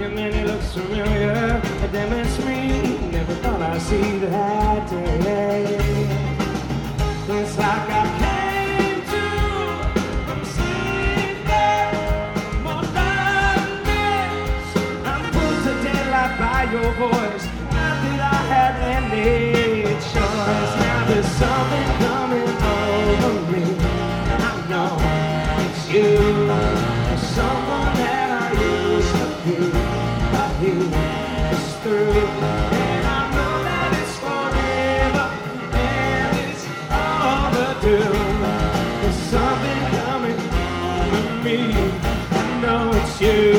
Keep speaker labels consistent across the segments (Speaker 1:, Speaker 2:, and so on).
Speaker 1: and then he looks familiar. And then it's me, never thought I'd see that day. It's like I came to from sleeping, more darkness. I'm put to daylight by your voice. Not that I had any choice. Now there's something coming over me. I know it's you, someone that I used to be. But he is through, and I know that it's forever, and it's overdue. There's something coming over me. I know it's you.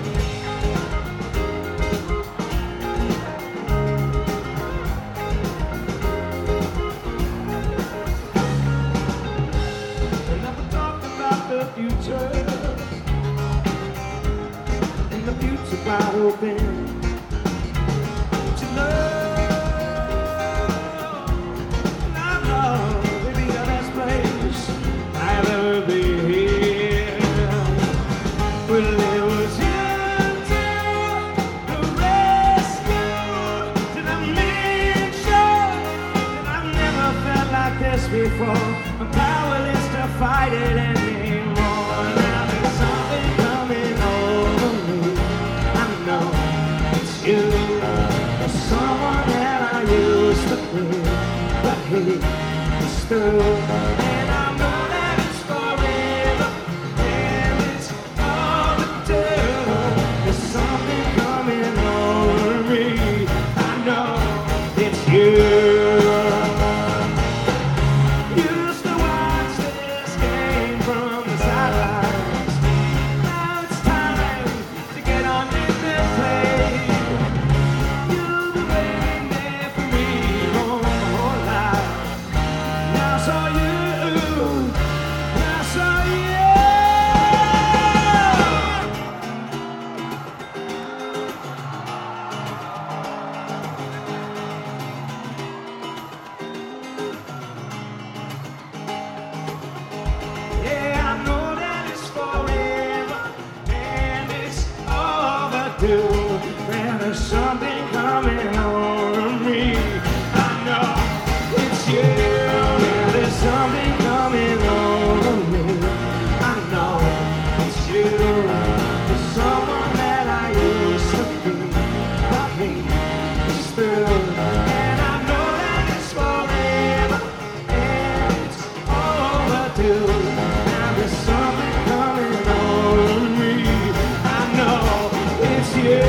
Speaker 1: Wide open to love. I know it'll be the best place I'll ever be here. Well, it was you to the rescue, to the mission. And I've never felt like this before. I'm powerless to fight it anymore. Now there's something coming over me. It's you, someone that I used to be, but he is through, and I know that it's forever, and it's overdue. There's something coming over me. I know it's you. Used to watch this game from the sidelines. Now it's time to get on in and play. There's something coming over me. I know it's you. There's something coming over me. I know it's you. There's someone that I used to be, but he is through, and I know that it's forever, and it's overdue. Now there's something coming over me. I know it's you.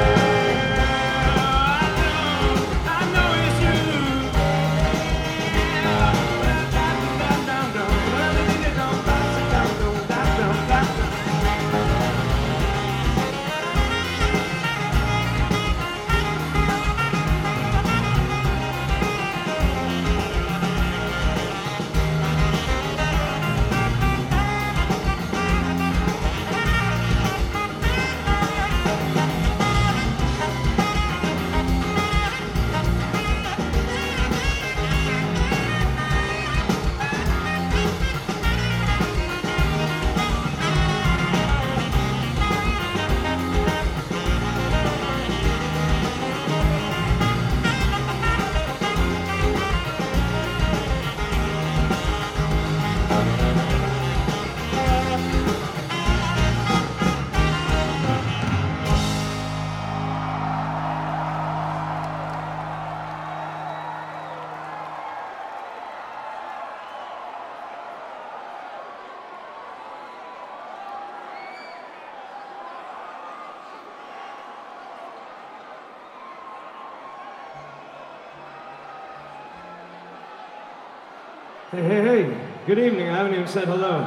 Speaker 1: Hey, good evening. I haven't even said hello.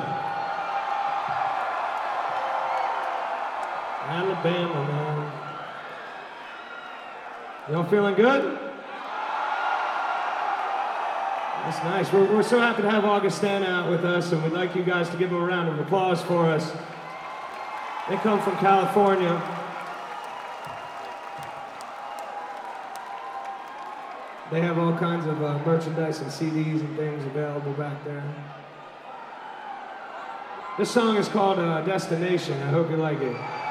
Speaker 1: Alabama, man. Y'all feeling good? That's nice. We're so happy to have Augustana out with us, and we'd like you guys to give them a round of applause for us. They come from California. They have all kinds of merchandise and CDs and things available back there. This song is called Destination. I hope you like it.